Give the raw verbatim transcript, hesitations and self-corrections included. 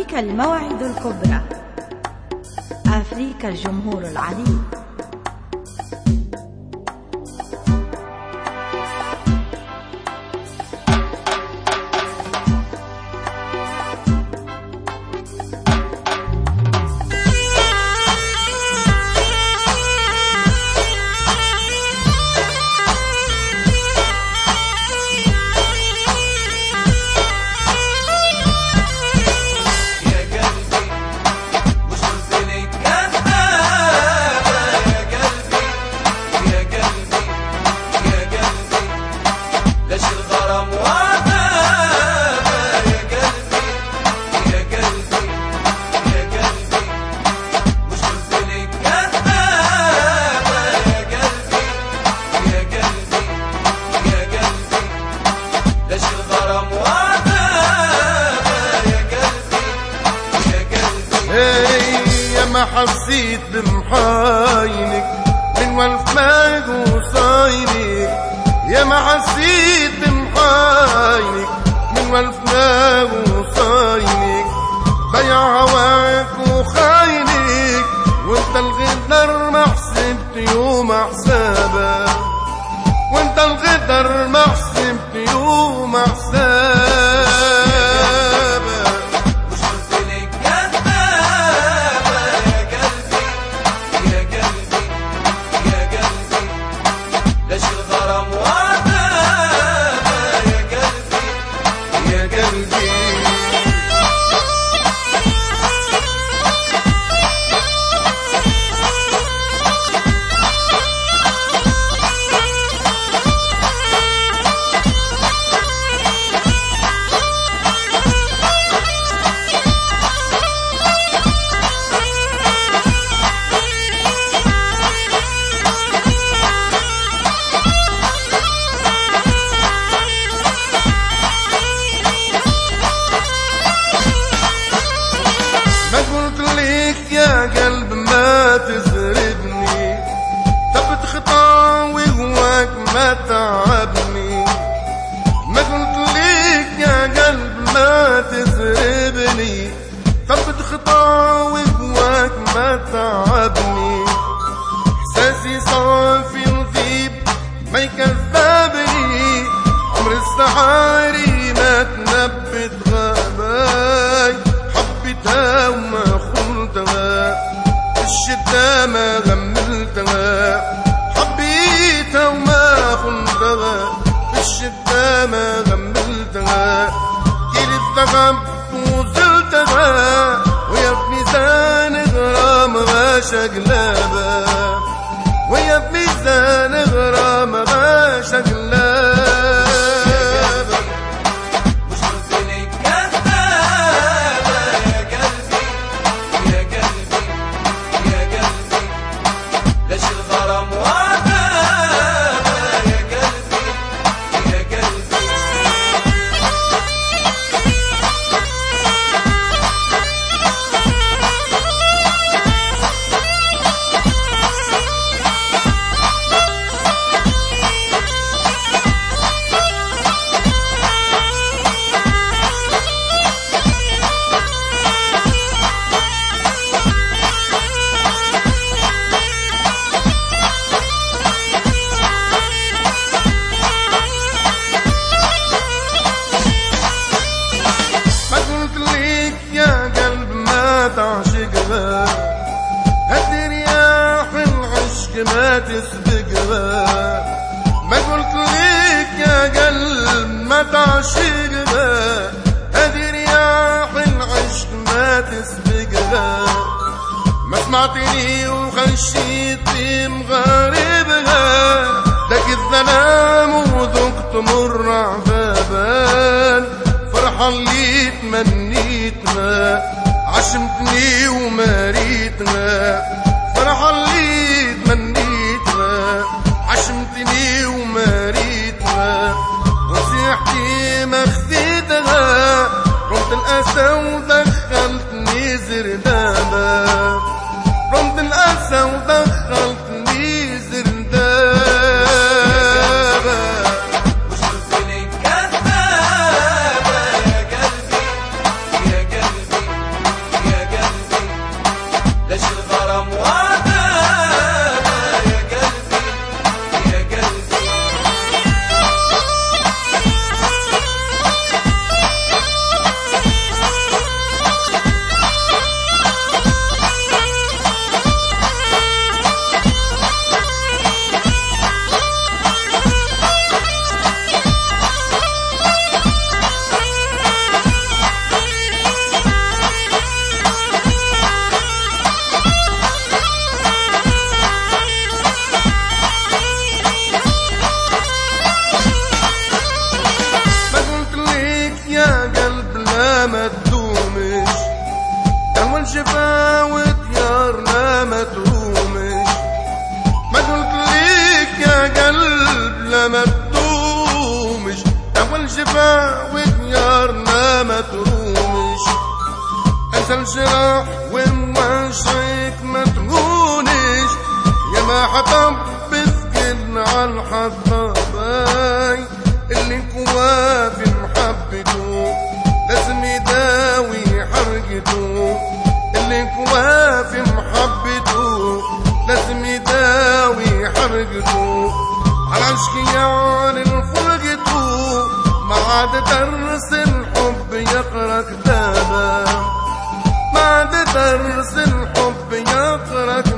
أفريكا المواعيد الكبرى، أفريكا الجمهور العريض. ما حسيت بمحايلك من والف ما وصايلك، يا ما حسيت بمحايلك من والف ما وصايلك، بيع هواك وخايلك وانت الغدر ما حسبت يوم حسابك، وانت الغدر ما حسبت يوم حسابك. يا قلب ما تزربني، ثبت خطاوي هواك ما تعبني، ما قلت ليك يا قلب ما تزربني، ثبت خطاوي هواك ما تعبني، احساسي صافي نظيف ما يكذبني، عمر السحاري ما تنبت غاباي، حبيتها وما الشدة ما غملتها، حبيتها وما خنتها، الشدة ما غملتها، كيل الذهب وزلتها، ويا بميزان غرام غاشا قلابها، ويا بميزان غرام غاشا قلابها. تعشقها هدي رياح العشق ما تسبقها، ما قلت ليك يا قلب ما تعشقها، هدي رياح العشق ما تسبقها، ما سمعتني وخشيت مغاربها، دق الظلام وذقت مر عذابان، فرحة اللي تمنيتها عشمتني وما ريتها، فرحة اللي تمنيتها عشمتني وما ريتها، نصيحتي ما خذيتها، رمت الأسى ودخلتني زردابة، رمت الأسى ودخلتني زردابة. والجفا وديارنا ما ترومش. ما قلت ليك يا قلب لما تدومش، والجفا وديارنا ما ترومش. انسى الجراح ومواشيك ما تهونش، يا ما حطب بسكن عالحطاباي اللي كوا في محبته لازم يداوي حرقته. اللي كوا في محبته لازم يداوي حرقته. عالعشق يعني فرقته ما عاد درس الحب يقرا كتابه، ما عاد درس الحب يقرا